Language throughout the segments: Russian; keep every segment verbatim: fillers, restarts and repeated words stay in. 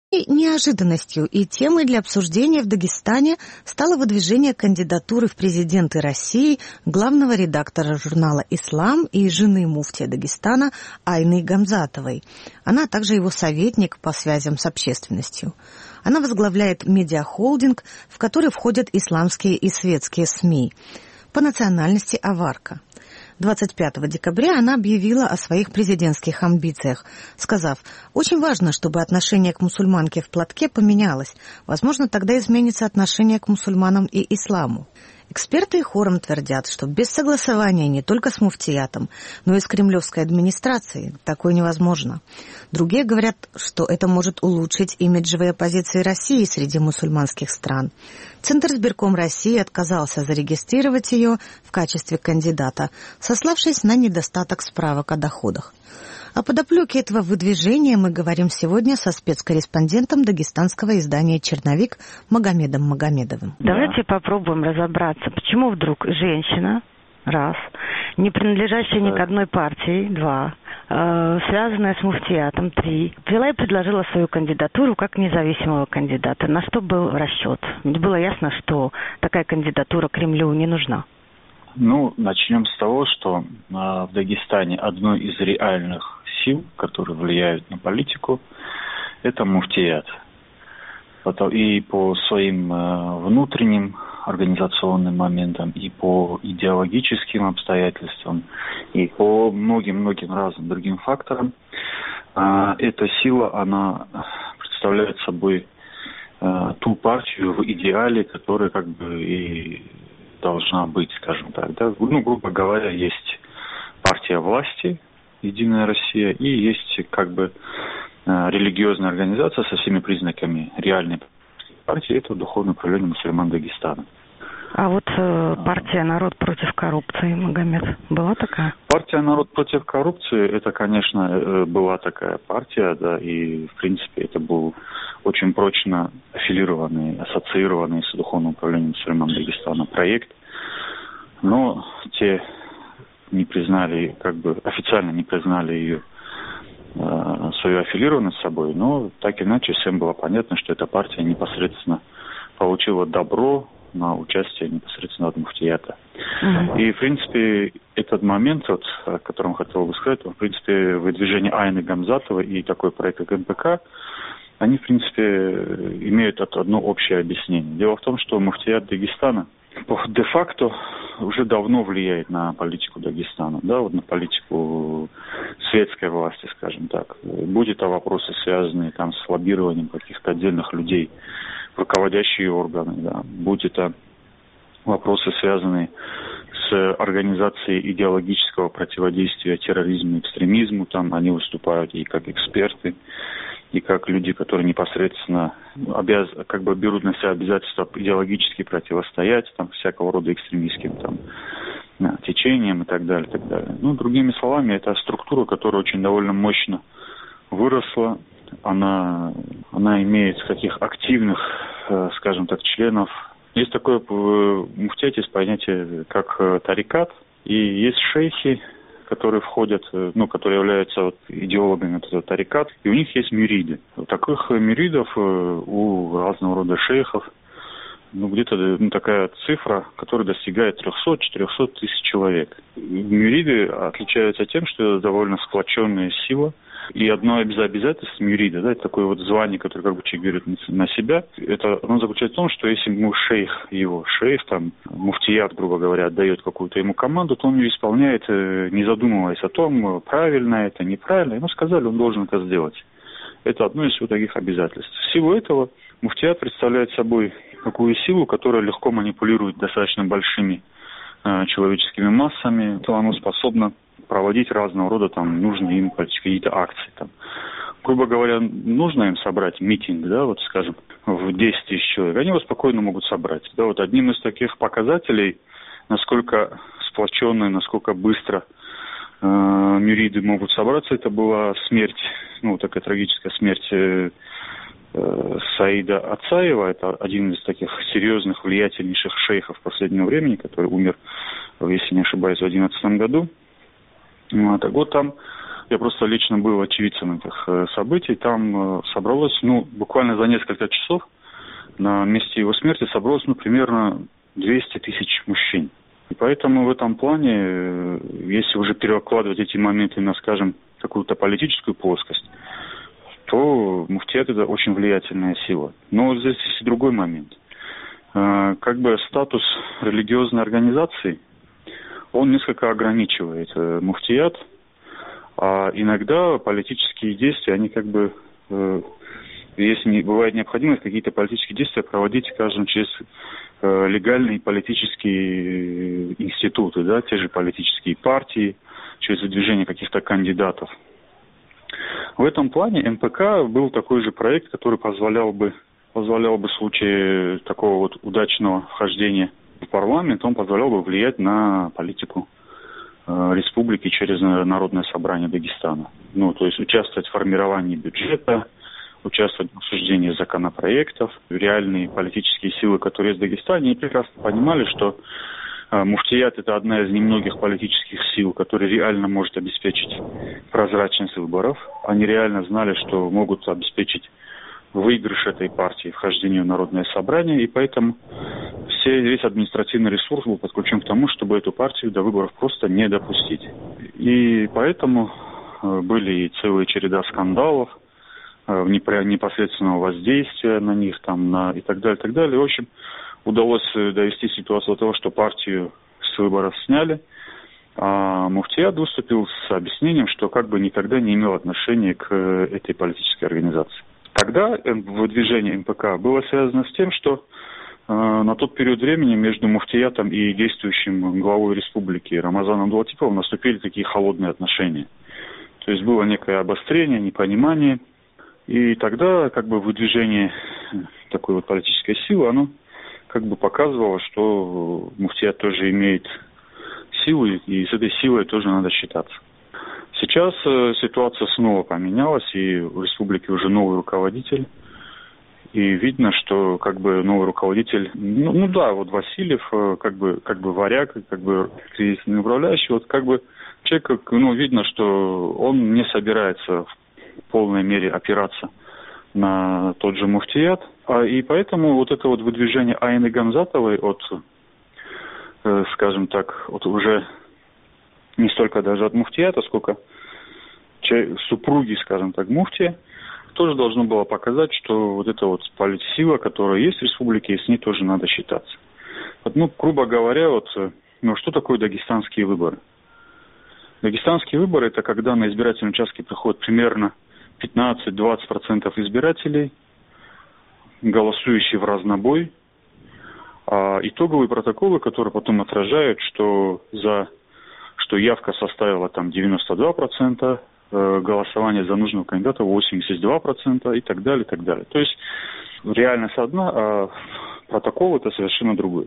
И неожиданностью и темой для обсуждения в Дагестане стало выдвижение кандидатуры в президенты России главного редактора журнала «Ислам» и жены муфтия Дагестана Айны Гамзатовой. Она также его советник по связям с общественностью. Она возглавляет медиахолдинг, в который входят исламские и светские СМИ. По национальности аварка. двадцать пятого декабря она объявила о своих президентских амбициях, сказав: «Очень важно, чтобы отношение к мусульманке в платке поменялось. Возможно, тогда изменится отношение к мусульманам и исламу». Эксперты хором твердят, что без согласования не только с муфтиятом, но и с кремлевской администрацией такое невозможно. Другие говорят, что это может улучшить имиджевые позиции России среди мусульманских стран. Центр избирком России отказался зарегистрировать ее в качестве кандидата, сославшись на недостаток справок о доходах. О подоплеке этого выдвижения мы говорим сегодня со спецкорреспондентом дагестанского издания «Черновик» Магомедом Магомедовым. Давайте попробуем разобраться, почему вдруг женщина, раз, не принадлежащая ни к одной партии, два, э, связанная с муфтиятом, три, взяла и предложила свою кандидатуру как независимого кандидата. На что был расчет? Ведь было ясно, что такая кандидатура Кремлю не нужна. Ну, начнем с того, что э, в Дагестане одной из реальных сил, которые влияют на политику, это муфтият. И по своим э, внутренним организационным моментам, и по идеологическим обстоятельствам, и по многим-многим разным другим факторам, э, эта сила, она представляет собой э, ту партию в идеале, которая как бы и должна быть, скажем так. Да? Ну, грубо говоря, есть партия власти, Единая Россия, и есть как бы религиозная организация со всеми признаками реальной партии, это Духовное управление мусульман Дагестана. А вот э, партия «Народ против коррупции», Магомед, была такая? Партия «Народ против коррупции», это, конечно, была такая партия, да, и, в принципе, это был очень прочно аффилированный, ассоциированный с Духовным управлением мусульман Дагестана проект, но те не признали, как бы официально не признали ее, э, свою аффилированность с собой, но так или иначе всем было понятно, что эта партия непосредственно получила добро на участие непосредственно от муфтията. Mm-hmm. И, в принципе, этот момент, вот, о котором хотел бы сказать, в принципе, выдвижение Айны Гамзатовой и такой проект, как эн пэ ка, они, в принципе, имеют одно общее объяснение. Дело в том, что муфтият Дагестана де-факто уже давно влияет на политику Дагестана, да, вот на политику светской власти, скажем так. Будь это вопросы, связанные там с лоббированием каких-то отдельных людей, руководящие органы, да, будь это вопросы, связанные с организацией идеологического противодействия терроризму и экстремизму, там они выступают и как эксперты, и как люди, которые непосредственно обяз... как бы берут на себя обязательства идеологически противостоять там всякого рода экстремистским там течениям и так далее, и так далее. Ну, другими словами, это структура, которая очень довольно мощно выросла. Она, она имеет таких активных, скажем так, членов. Есть такое в муфтияте понятие, как тарикат, и есть шейхи, которые входят, ну, которые являются вот идеологами этого тарикат, и у них есть мюриды. Вот таких мюридов у разного рода шейхов, ну, где-то ну, такая цифра, которая достигает триста-четыреста тысяч человек. Мюриды отличаются тем, что это довольно сплоченная сила. И одно из обязательств мюрида, да, это такое вот звание, которое как бы человек берет на себя, это оно заключается в том, что если ему шейх, его шейх, там, муфтият, грубо говоря, отдает какую-то ему команду, то он ее исполняет, не задумываясь о том, правильно это, неправильно. Ему сказали, он должен это сделать. Это одно из вот таких обязательств. В силу этого муфтият представляет собой такую силу, которая легко манипулирует достаточно большими э, человеческими массами, то оно способно проводить разного рода там нужные им какие-то акции. Там. Грубо говоря, нужно им собрать митинг, да, вот скажем, в десять тысяч человек, они его спокойно могут собрать. Да, вот одним из таких показателей, насколько сплоченные, насколько быстро э, мюриды могут собраться, это была смерть, ну, такая трагическая смерть э, Саида Ацаева, это один из таких серьезных, влиятельнейших шейхов последнего времени, который умер, если не ошибаюсь, в две тысячи одиннадцатом году. Так вот, там Я просто лично был очевидцем этих э, событий. Там э, собралось, ну, буквально за несколько часов на месте его смерти собралось, ну, примерно двести тысяч мужчин. И поэтому в этом плане, э, если уже перекладывать эти моменты на, скажем, какую-то политическую плоскость, то муфтият – это очень влиятельная сила. Но здесь есть и другой момент. Э, как бы статус религиозной организации, он несколько ограничивает э, муфтият. А иногда политические действия, они как бы, э, если не, бывает необходимость какие-то политические действия проводить, скажем, через э, легальные политические институты, да, те же политические партии, через выдвижение каких-то кандидатов. В этом плане эм пэ ка был такой же проект, который позволял бы, позволял бы в случае такого вот удачного вхождения в парламент, он позволял бы влиять на политику республики через Народное собрание Дагестана. Ну, то есть участвовать в формировании бюджета, участвовать в обсуждении законопроектов. Реальные политические силы, которые есть в Дагестане, прекрасно понимали, что э, муфтият – это одна из немногих политических сил, которая реально может обеспечить прозрачность выборов. Они реально знали, что могут обеспечить выигрыш этой партии, вхождение в Народное собрание, и поэтому все, весь административный ресурс был подключен к тому, чтобы эту партию до выборов просто не допустить. И поэтому э, были и целые череда скандалов, э, непосредственного воздействия на них там, на, и так далее, и так далее. В общем, удалось довести ситуацию до того, что партию с выборов сняли, а муфтият выступил с объяснением, что как бы никогда не имел отношения к этой политической организации. Тогда выдвижение эм пэ ка было связано с тем, что э, на тот период времени между муфтиятом и действующим главой республики Рамазаном Дулатиповым наступили такие холодные отношения. То есть было некое обострение, непонимание. И тогда как бы выдвижение такой вот политической силы, оно как бы показывало, что муфтият тоже имеет силу, и с этой силой тоже надо считаться. Сейчас э, ситуация снова поменялась, и в республике уже новый руководитель. И видно, что как бы новый руководитель, ну, ну да, вот Васильев, э, как бы как бы варяг, как бы кризисный управляющий, вот как бы человек, ну, видно, что он не собирается в полной мере опираться на тот же муфтият. А, и поэтому вот это вот выдвижение Айны Гамзатовой от, э, скажем так, от уже не столько даже от муфтията, сколько супруги, скажем так, муфтия, тоже должно было показать, что вот эта вот политсила, которая есть в республике, с ней тоже надо считаться. Вот, ну, грубо говоря, вот, ну, что такое дагестанские выборы? Дагестанские выборы – это когда на избирательные участки приходит примерно пятнадцать-двадцать процентов избирателей, голосующие в разнобой, а итоговые протоколы, которые потом отражают, что за что явка составила там девяносто два процента, э, голосование за нужного кандидата восемьдесят два процента и так далее, и так далее. То есть реальность одна, а протокол это совершенно другой.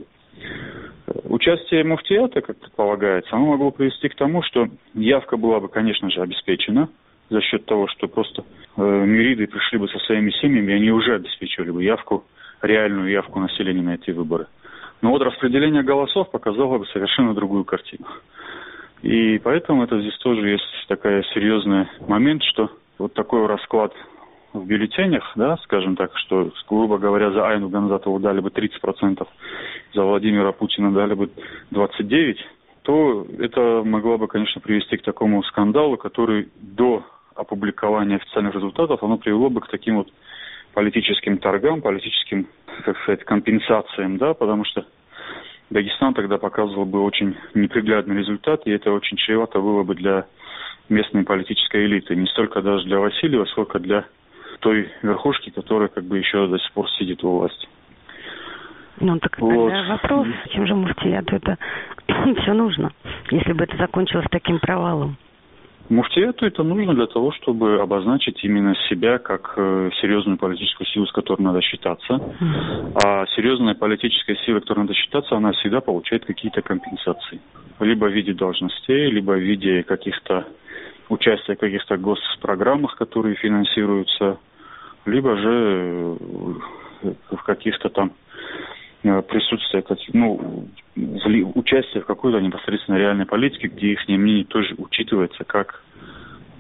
Участие муфтията, как предполагается, оно могло привести к тому, что явка была бы, конечно же, обеспечена за счет того, что просто э, мюриды пришли бы со своими семьями, и они уже обеспечивали бы явку, реальную явку населения на эти выборы. Но вот распределение голосов показало бы совершенно другую картину. И поэтому это здесь тоже есть такой серьезный момент, что вот такой расклад в бюллетенях, да, скажем так, что, грубо говоря, за Айну Гамзатову дали бы тридцать процентов, за Владимира Путина дали бы двадцать девять процентов, то это могло бы, конечно, привести к такому скандалу, который до опубликования официальных результатов, оно привело бы к таким вот политическим торгам, политическим, как сказать, компенсациям, да, потому что Дагестан тогда показывал бы очень неприглядный результат, и это очень чревато было бы для местной политической элиты. Не столько даже для Васильева, сколько для той верхушки, которая как бы еще до сих пор сидит у власти. Ну, так вот. Тогда вопрос, зачем же муфтияту это все нужно, если бы это закончилось таким провалом? Муфтияту это нужно для того, чтобы обозначить именно себя как э, серьезную политическую силу, с которой надо считаться. Mm-hmm. А серьезная политическая сила, с которой надо считаться, она всегда получает какие-то компенсации. Либо в виде должностей, либо в виде каких-то участия в каких-то госпрограммах, которые финансируются, либо же в каких-то там присутствие, ну, участие в какой-то непосредственно реальной политике, где их мнение тоже учитывается как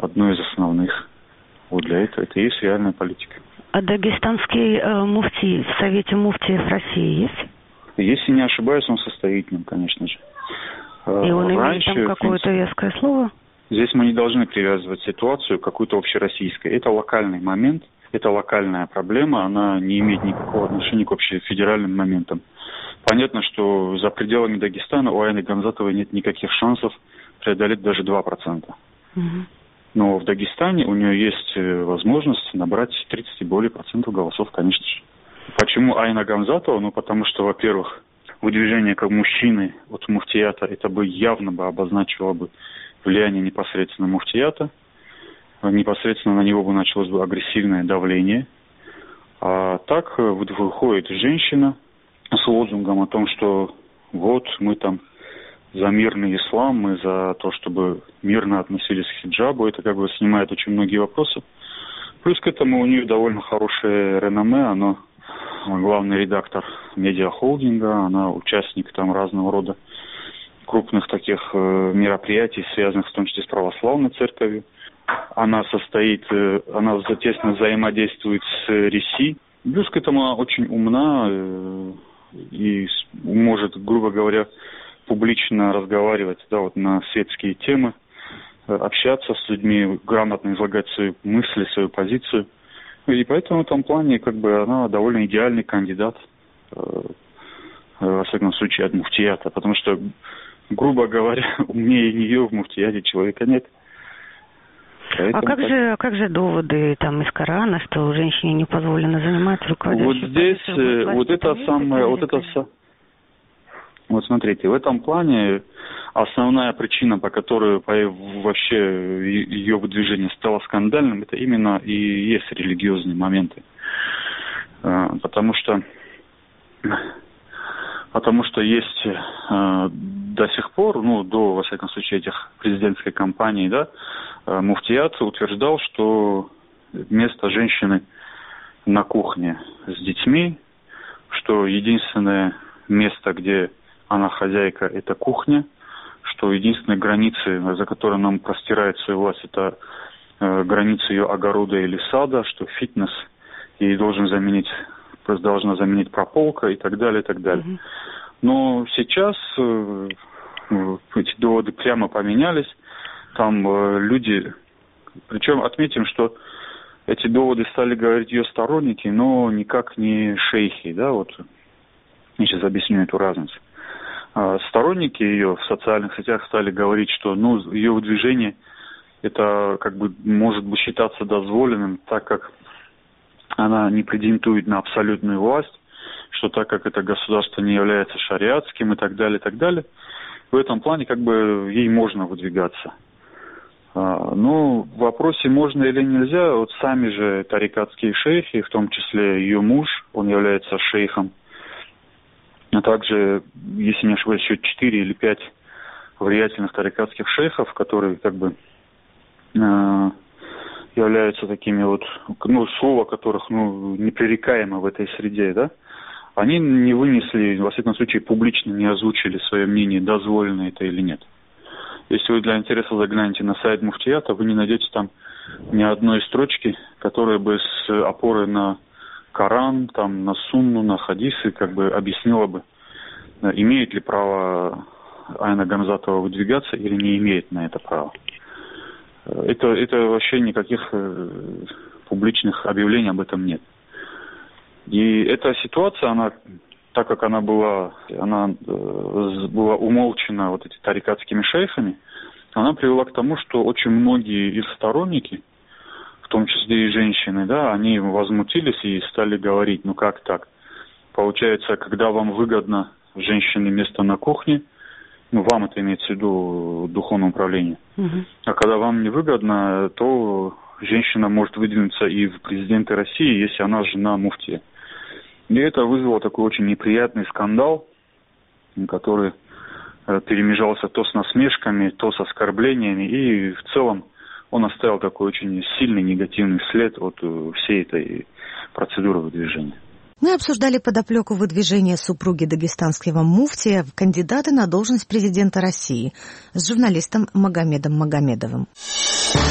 одной из основных. Вот для этого это и есть реальная политика. А дагестанский э, муфти в Совете муфтиев России есть? Если не ошибаюсь, он состоятельным, конечно же. И он Раньше, имеет там какое-то веское слово? Здесь мы не должны привязывать ситуацию к какой-то общероссийской. Это локальный момент, это локальная проблема, она не имеет никакого отношения к общефедеральным моментам. Понятно, что за пределами Дагестана у Айны Гамзатовой нет никаких шансов преодолеть даже два процента. Угу. Но в Дагестане у нее есть возможность набрать тридцать и более процентов голосов, конечно же. Почему Айна Гамзатова? Ну, потому что, во-первых, выдвижение как мужчины от муфтията, это бы явно бы обозначило бы влияние непосредственно муфтията. Непосредственно на него бы началось бы агрессивное давление. А так выходит женщина с лозунгом о том, что вот мы там за мирный ислам, мы за то, чтобы мирно относились к хиджабу. Это как бы снимает очень многие вопросы. Плюс к этому у нее довольно хорошее реноме. Она главный редактор медиахолдинга, она участник там разного рода крупных таких э, мероприятий, связанных в том числе с православной церковью. Она состоит, э, она тесно взаимодействует с РИСИ. Плюс к этому она очень умна э, и может, грубо говоря, публично разговаривать, да, вот на светские темы, э, общаться с людьми, грамотно излагать свои мысли, свою позицию. И поэтому в этом плане как бы она довольно идеальный кандидат, э, во всяком случае, от муфтията, потому что, грубо говоря, умнее нее в муфтияте человека нет. Поэтому а как так... же, как же доводы там из Корана, что женщине не позволено занимать руководящую Вот здесь, позицию, вот это самое, вот это вот смотрите, в этом плане основная причина, по которой вообще ее выдвижение стало скандальным, это именно и есть религиозные моменты. Потому что, потому что есть до сих пор, ну, до, во всяком случае, этих президентской кампании, да, муфтият утверждал, что место женщины на кухне с детьми, что единственное место, где она хозяйка, это кухня, что единственные границы, за которые нам простирает свою власть, это э, границы ее огорода или сада, что фитнес ей должен заменить, должна заменить прополка и так далее, и так далее. Mm-hmm. Но сейчас э, эти доводы прямо поменялись. Там э, люди, причем отметим, что эти доводы стали говорить ее сторонники, но никак не шейхи, да, вот. Я сейчас объясню эту разницу. Сторонники ее в социальных сетях стали говорить, что ну, ее выдвижение это как бы может быть считаться дозволенным, так как она не претендует на абсолютную власть, что так как это государство не является шариатским и так далее, и так далее. В этом плане как бы ей можно выдвигаться. Но в вопросе можно или нельзя, вот сами же тарикатские шейхи, в том числе ее муж, он является шейхом, а также, если не ошибаюсь, еще четыре или пять влиятельных тарикатских шейхов, которые как бы э, являются такими вот, ну, слова которых, ну, непререкаемо в этой среде, да, они не вынесли, во всяком случае, публично не озвучили свое мнение, дозволено это или нет. Если вы для интереса заглянете на сайт муфтията, вы не найдете там ни одной строчки, которая бы с опорой на Коран, там, на сунну, на хадисы, как бы объяснила бы, имеет ли право Айна Гамзатова выдвигаться или не имеет на это права. Это, это вообще никаких э, публичных объявлений об этом нет. И эта ситуация, она, так как она была, она э, была умолчена вот этими тарикатскими шейхами, она привела к тому, что очень многие их сторонники, в том числе и женщины, да, они возмутились и стали говорить, ну как так? Получается, когда вам выгодно женщине место на кухне, ну вам это имеется в виду духовное управление, угу. А когда вам не выгодно, то женщина может выдвинуться и в президенты России, если она жена муфтия. И это вызвало такой очень неприятный скандал, который перемежался то с насмешками, то с оскорблениями, и в целом он оставил такой очень сильный негативный след от всей этой процедуры выдвижения. Мы обсуждали подоплеку выдвижения супруги дагестанского муфтия в кандидаты на должность президента России с журналистом Магомедом Магомедовым.